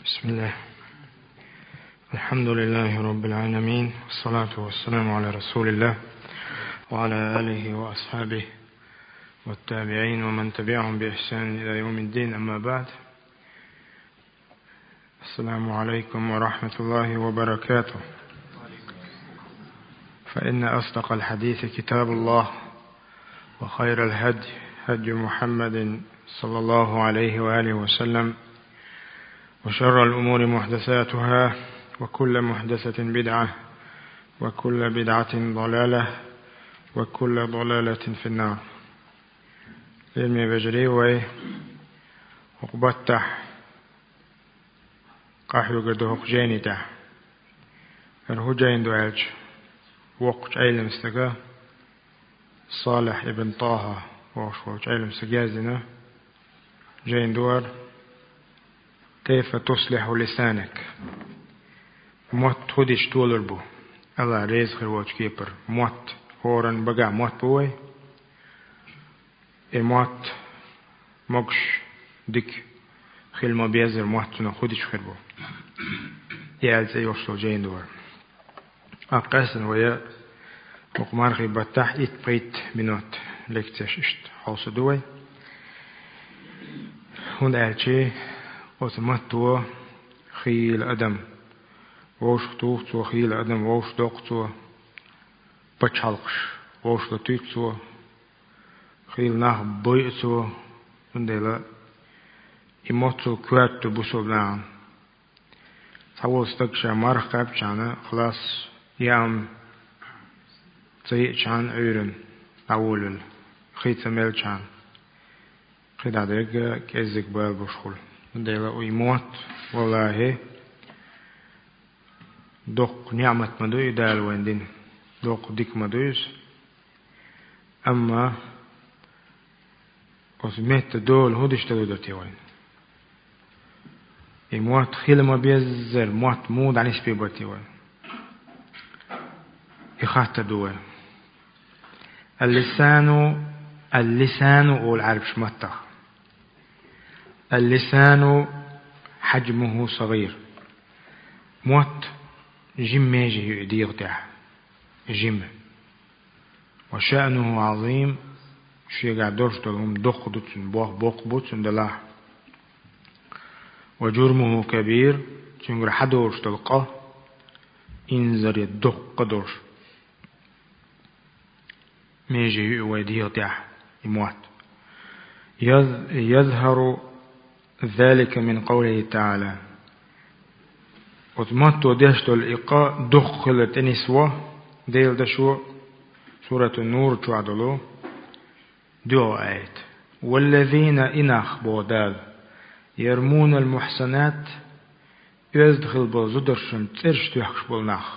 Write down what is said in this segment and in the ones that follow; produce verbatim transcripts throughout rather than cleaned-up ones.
بسم الله. الحمد لله رب العالمين، والصلاة والسلام على رسول الله وعلى آله وأصحابه والتابعين ومن تبعهم بإحسان إلى يوم الدين، أما بعد. السلام عليكم ورحمة الله وبركاته. فإن أصدق الحديث كتاب الله، وخير الهدي هدي محمد صلى الله عليه وآله وسلم، وشر الأمور محدثاتها، وكل محدثة بدعة، وكل بدعة ضلالة، وكل ضلالة في النار. علمي بجري وي وقبتح قحلو قدوه جيني تح فرهو جين دوالج وقت علم استقى صالح ابن طه وقت علم سجازنا جين دوار كيف تصلح لسانك. موت هديش تولر بو الله ريز خير واتش كيبر موت هورن بقى موت بوي اي موت مقش ديك خيل ما بيزر موت تنا خديش خير بو يالز يوصل جين دور أقاسن ويا وقمار خي بتاح إت بيت منوت لكتششت حوص دوي هون ألشي وسمتوا خيل أدم ووش توختوا خيل أدم ووش دوختوا بتشالقش ووش لطيتوا خيل ناه بيئتوا وندلا إموتوا كواتوا بسولان تقول استقشى مرقب جانا خلاص يام تيء جان عيرن أول خيت ميل جان خيت عدرق كيزك بال بشخول وندلا ويموت والله دوق نعمة مدوي دال ويندين دوق ديك مدويس أما وسميت دول هودش تدودتي وين يموت خيل ما بيزر موت مود عن سبيبتي وين يخاط دوه اللسان اللسان أول عرب شمتخ اللسان حجمه صغير موت جم يجي يدير تاع جم وشأنه عظيم شيء قاعد درش تلهم دخ دوتن بوخ بوخ بوتن دلاه وجرمه كبير تنقر حدورش تلقاه إنزر يدق درش ميجي ويدير تاع يموت يظهر ذلك من قوله تعالى وتمتو ديشتو الإقاء دخلت نسوة ديل دشو سورة النور تعدلو دو آيات والذين إنخ بودال يرمون المحسنات يزدخل بوزدرشن ترش تيحكش بولناخ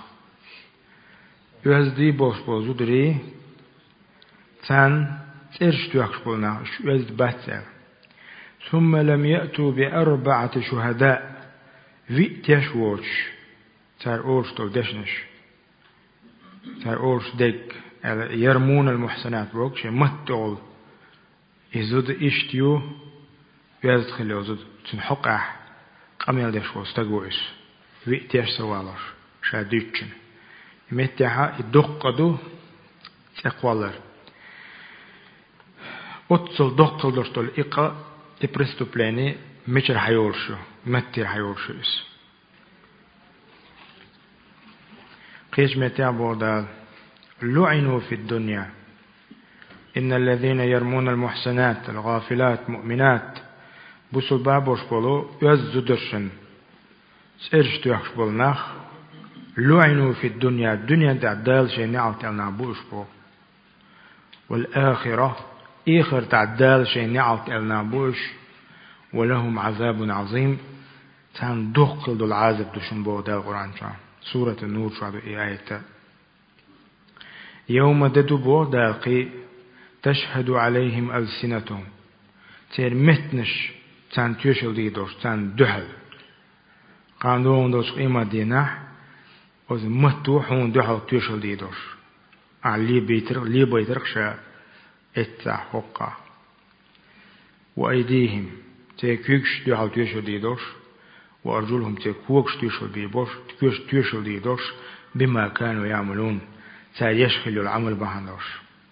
يزدي بوش بوزدري تان ترش تيحكش بولناخ يزد باتسل ثم لم يأتوا بأربعة شهداء ويتيش ووش تار أورش تو دشنش تار أورش ديك يرمون المحسنات بوكش متول يزود إشتيو يزدخل يزود تنحقه قميل ديش وستقويس ويتيش سوالر شاديتشن يمتيها يدقدو تقوالر أتصل دقل درستول إقا إبرستوبلاني مجر حيورشو متر حيورشو إس قيش متع بودال لعنوا في الدنيا إن الذين يرمون المحسنات الغافلات مؤمنات بوسل بابوش بولو يزدرشن سيرش تيحش بولناخ لعنوا في الدنيا الدنيا تعدال شيء نعم تلنا بوش بو والآخرة إخر تعدال شيء نعم تلنا بوش ولهم عذاب عظيم تان دخل دو العذاب دوشن بو دا القرآن شان سورة النور شادو آية يوم ددو بو داقي تشهد عليهم ألسنتهم تير متنش تان تيوشل دي دوش تان دهل قاندون دوش قيمة ديناح وز متوحون دهل تيوشل دي دوش علي بيترق لي بيترق شا اتع حقا وأيديهم تيكيكش دهل تيوشل دي دوش وأرجلهم تكوكش تيشل دي بوش تكوش تيشل دي دوش بما كانوا يعملون سيشخل العمل بهان دوش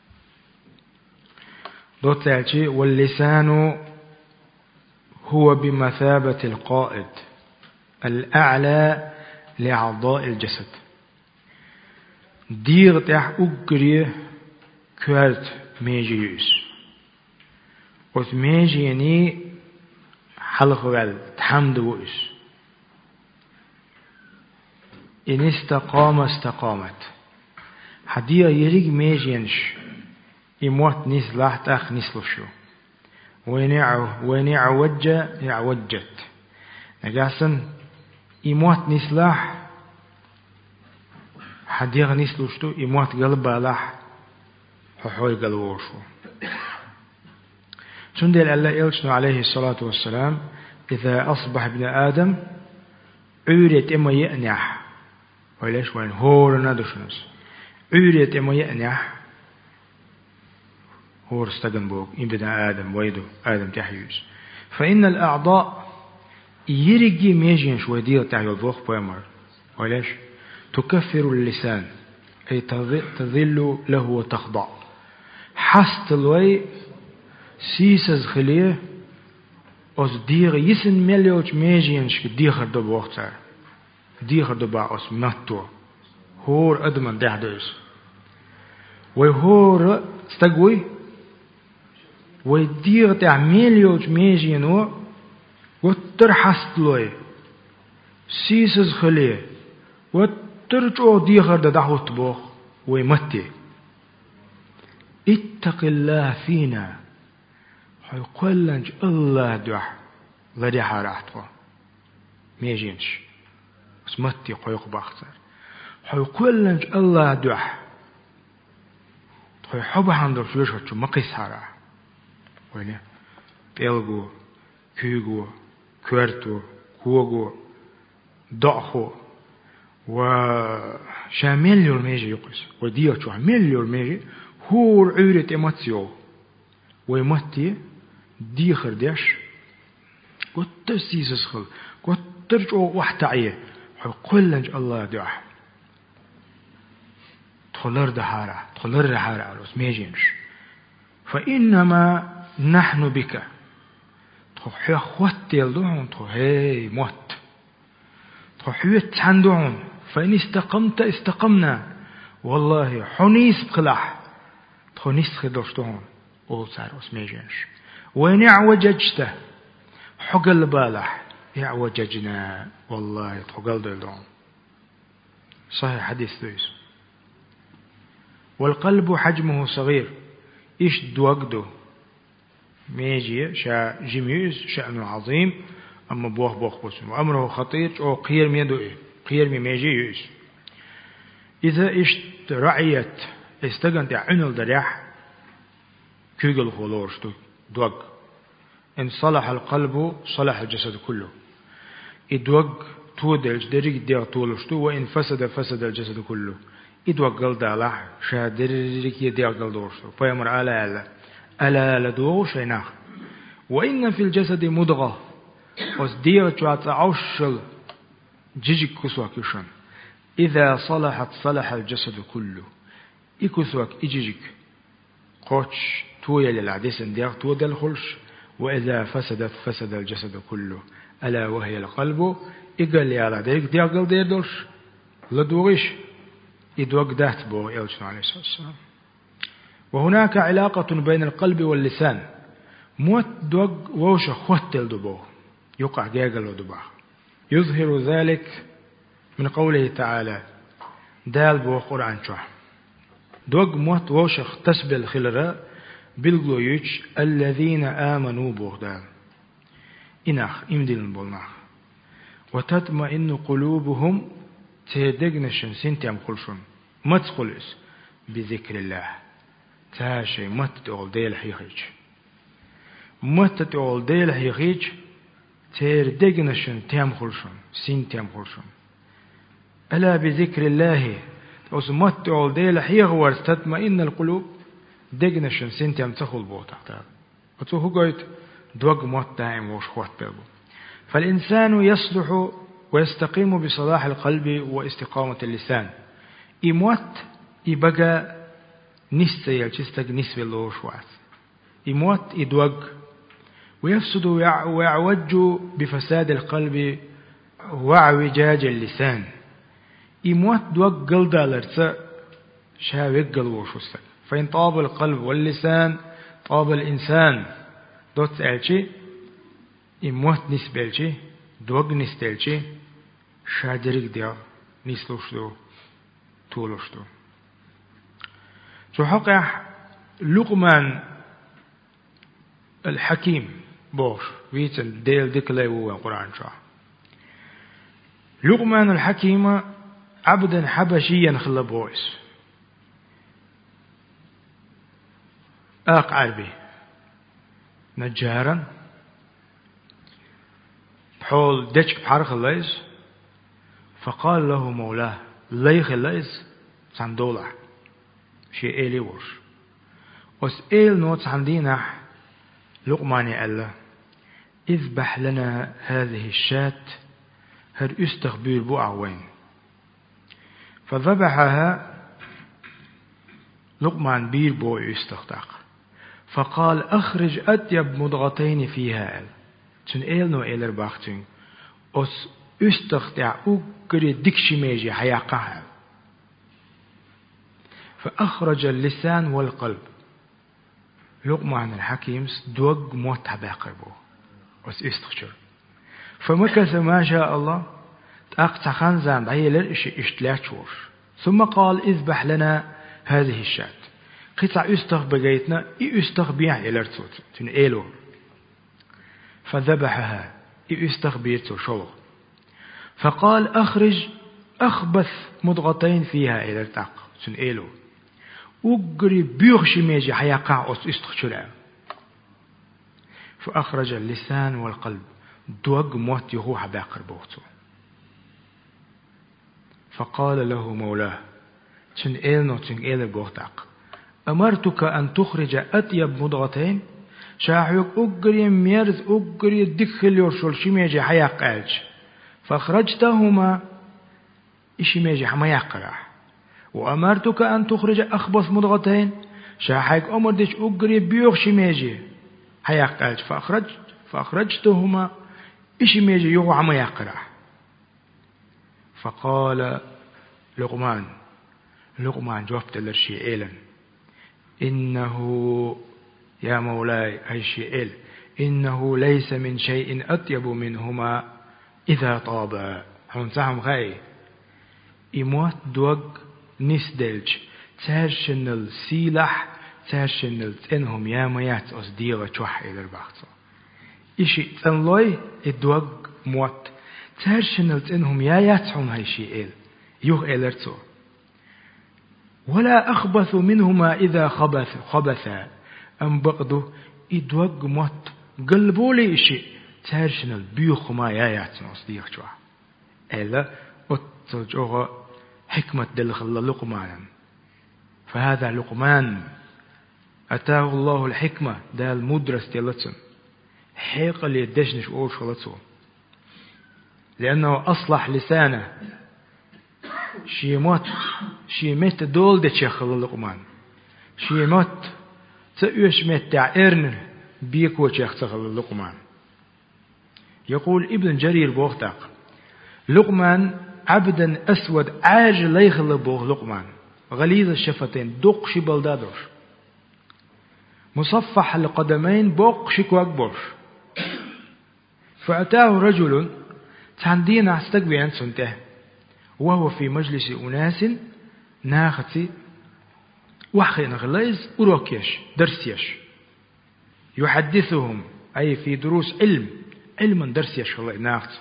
دوت تالتي واللسان هو بمثابة القائد الأعلى لأعضاء الجسد دير تح أقري كوارت ميجي يوس وث ميجي يعني حلق غال تحمد ويس إن استقام استقامت حدير يريق ميجي ينش إموت نيس لاحت أخ نسلشو وين وين عوج يعوجت نجاسن إموت نسلاح حديغ نسلشتو إموت قلب بالاح ححوي قلوشو شندل الله يلشنو عليه الصلاة والسلام إذا أصبح ابن آدم عورت إما يأنح وليش وين هور ندشنس عورت إما يأنح هو استجن بوك إن بدأ آدم ويدو آدم تحيوز فإن الأعضاء يرجي ميجين شوي دير تحيو الضوخ بأمر وليش تكفر اللسان أي تظل له وتخضع حست الوي سيسز خليه أس دير يسن مليوش ميجين شك ديخر دو بوختار ديخر دو باعوس ماتو هور أدمن دهدوز وهور استقوي ويدير تعمل يوج ميجينو وترحست لوي سيسز خليه وترجعو ديخر دعوت بوخ ويمتي اتق الله فينا حيقول لنج الله دح لدي حارحتوا ميجينش اسمتي قيق باختر حيقول لنج الله دح حيحب هندر فلوشة مقيس حارح وين بيلغو كيغو كورتو كوغو ضعخو وشامل الميجي يقص وديو شو عمل الميجي هو عورة إماتيو ويمتي ديخر ديش وترسيس خل وترجعو وحتعيه حيقول لنج الله دعح تخلر دحارة تخلر دحارة علوس ميجينش فإنما نحن بك تخيا خوات يلدون تخي موت تخيت عندهم فإن استقمت استقمنا والله حنيس بخلح تخنيس خدوشتهم أول صار اسميجنش وين عوججته حقل بالح يعوججنا والله تقل دلهم صحيح حديث ذيس والقلب حجمه صغير إيش دوقده ميجي شا جميز شأنه عظيم أما بوخ بوخ بسن وأمره خطير أو قير ميدو إيه قير مي ميجي يوس إذا إيش رعيت استجنت عنل دريح كيغل خلورش دوق إن صلح القلب صلح الجسد كله إدوق تودلج دريق دير طولشتو وإن فسد فسد الجسد كله إدوق قل دالح شا دريق يدير قل دورشتو فيمر على ألا ألا لدوغ شيناخ وإن في الجسد مضغة وصدير تعطى عوشل جيجك كسوة كشن إذا صلحت صلح الجسد كله إكسوة إجيجك قوش تويا للعديس اندير تودا الخلش وإذا فسدت فسد الجسد كله ألا وهي القلب إقل لي على ديك دير قل دير دولش لدوغش إدوغ دات بو إلشن عليه الصلاة والسلام وهناك علاقة بين القلب واللسان موت دوغ ووش خوتل دبو يقع جاجل دبا يظهر ذلك من قوله تعالى دال بو قرآن شو دوغ موت ووش تسبل خلراء بالغيوش الذين آمنوا بغدان إنخ إمدل بولنخ وتطمئن قلوبهم تهدقنشن سنتيام خلشن ما تقلس بذكر الله تاشي مت تقول ديل حيخيج مت تقول ديل حيخيج تير دقنشن تيام خلشن سين تيام خلشن ألا بذكر الله أس مت تقول ديل حيغور تطمئن القلوب دقنشن سين تيام تخل بو تحتها وتوه قويت دوغ مت دائم وش خوات بيبو فالإنسان يصلح ويستقيم بصلاح القلب واستقامة اللسان. إموت إبقى نستيل تستق نسبة اللوشوات. إموت إدوق ويفسد ويعوج بفساد القلب وعوجاج اللسان. إموت دوق قلدا لرسا شاوق قلوشوستك. فإن طاب القلب واللسان طاب الإنسان. دوت ألشي إموت نسبة دوق نستلشي شادرق ديا نسلوشدو تولوشدو. شو حقا لقمان الحكيم بوش ويتن ديل ديكلي هو القرآن شاه. لقمان الحكيم عبدا حبشيا خلبويس آق عربي نجارا بحول دجك بحرخ الليس. فقال له مولاه ليخ الليس صندولة شيء إيلي ورش وس إيل نوت عندنا لقمان قال له اذبح لنا هذه الشاة هر استخبير بو عوين. فذبحها لقمان بير بو استخدق. فقال أخرج أطيب مضغتين فيها تن إيل نو إيلر باختين أس استخدع أقري دكشي ميجي حياقها. فأخرج اللسان والقلب. لقمان الحكيم دوق موت باقربو أس استخشر. فمكث ما شاء الله تأقطع خنزان عيلر إشي اشتلاتشور. ثم قال اذبح لنا هذه الشاة قطع استخ بقيتنا إي استخ بيع إلرتوت تن إيلو. فذبحها إي استخ بيرتو شو. فقال أخرج أخبث مضغتين فيها إلرتاق تن إيلو. أقري بيغشي ميجي حياقع أس استخشرع. فأخرج اللسان والقلب دوق موت يهوها باقر بوتو. فقال له مولاه تن إيلنو تن إيل بوتاق أمرتك أن تخرج أطيب مضغتين شاحيك أقري ميرز أقري دخل يرشل شميجي حياق ألج. فأخرجتهما إشي ميجي حما يقرع. وأمرتك أن تخرج أخبث مضغتين شاحيك أمر ديش أقري بيوغ شميجي حياق ألج. فأخرج فأخرجتهما إشي ميجي يوغ حما يقرع. فقال لقمان لقمان جوابت للشي إيلا إنه يا مولاي أي شيء إل إنه ليس من شيء أطيب منهما إذا طابا. هنسهم غاي إموت دوق نسدلج تارشن السيلح تارشن التنهم يا ميات أصديغة توح إلى البحث إشي تنلوي الدوق موت تارشن التنهم يا ياتهم هاي شيء إل يوغ إلرتو. ولا أخبث منهما إذا خبث خبثا أم بقدو إدوق موت قلبولي إشي تارشن البيوخ ما يا ياتهم أصديغة توح إلا أتجوغ حكمة دل لقمانا. فهذا لقمان أتاه الله الحكمة ده المدرس ديالتهم حيق اللي يدشنش أول شغلته لأنه أصلح لسانه شيموت شيمت دول ده شيخ لقمان شيموت تأيش متع إرن بيكو شيخ لقمان. يقول ابن جرير بوختاق لقمان عبدا أسود عاج ليخل بوغ لقمان غليظ الشفتين دق شبل دادوش مصفح القدمين بوق شكو أكبر. فأتاه رجل تندين استقبي عن سنته وهو في مجلس أناس ناختي وحي نغليز أروكيش درسيش يحدثهم أي في دروس علم علما درسيش ناختي.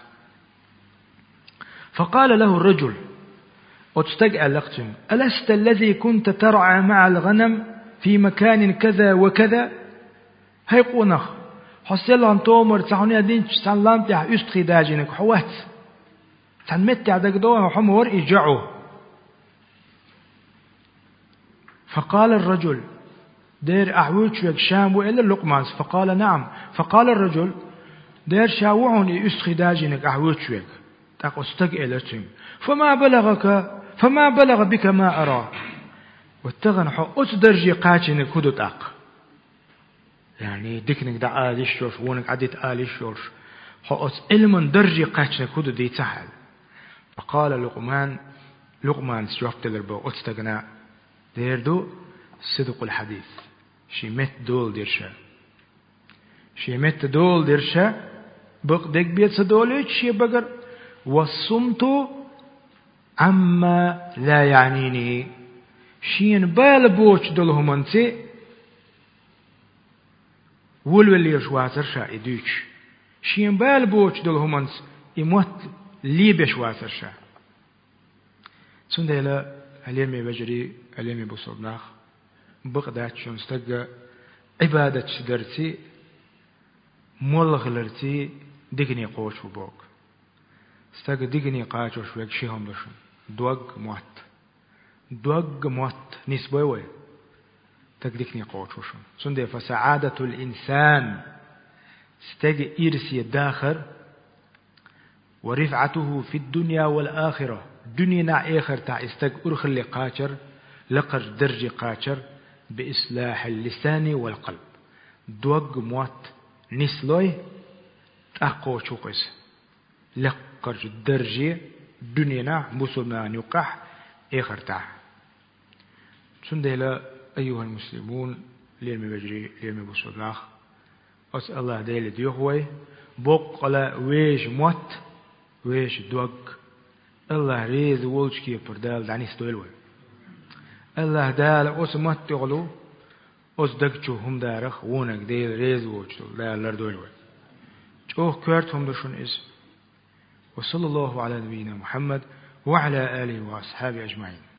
فقال له الرجل وتستقع لقتهم ألست الذي كنت ترعى مع الغنم في مكان كذا وكذا هاي قونخ حسيل عن تومر تعنيه دين تسلمت يا أستخي داجينك حوات تنمت يا دقدوه وحمور إجعوه. فقال الرجل دير أعويت شوك شام وإلا اللقمان. فقال نعم. فقال الرجل دير شاوعني استخداجنك أحوتشوك تقصتك إلتهم فما بلغك فما بلغ بك ما أرى واتغن حق أتدرجي قاتنك هدوت أق يعني ديكنك دا آلي شورش ونك عديت آلي شورش حق علم درجي قاتنك هدوت دي تحل فقال لقمان لقمان سجوفت لربو أتستغنى دير دو صدق الحديث شيمت دول ديرشا شيمت دول ديرشا بق ديك بيت سدوليت شي بقر والصمت عما لا يعنيني شين بالبوش دولهم انتي ولولي يشواتر شا إدوش شين بالبوش دولهم انت إموت ليب يشواتر شا سندلا عليمي بجري عليمي بصرناخ بقدات شون استقى عبادة شدرتي مولغلرتي دقني قوش وبوك استقى دقني قاش وشوك شيهم دشون دوق موت دوق موت نسبوي وي تقدقني قوش وشون سندي فسعادة الإنسان استقى إرسي الداخر ورفعته في الدنيا والآخرة دنيا نا آخر تا استقى أرخل لقاتر لقر درج قاتر بإصلاح اللسان والقلب دوق موت نسلوي تأقو شوقس لقر درج دنينا مسلمان يقح إخر تاع سندلا أيها المسلمون ليرمي بجري ليرمي بصلاخ أسأل الله ديل ديوهوي بوق على ويش موت ويش دوق الله ريز وولشكي بردال دعني ستويلوي الله دال أس موت تغلو أس دقشو هم دارخ ونك ديل ريز وولشتو دال لردويلوي جوه كورت هم دشون اسم وصلى الله على نبينا محمد وعلى آله وأصحابه أجمعين.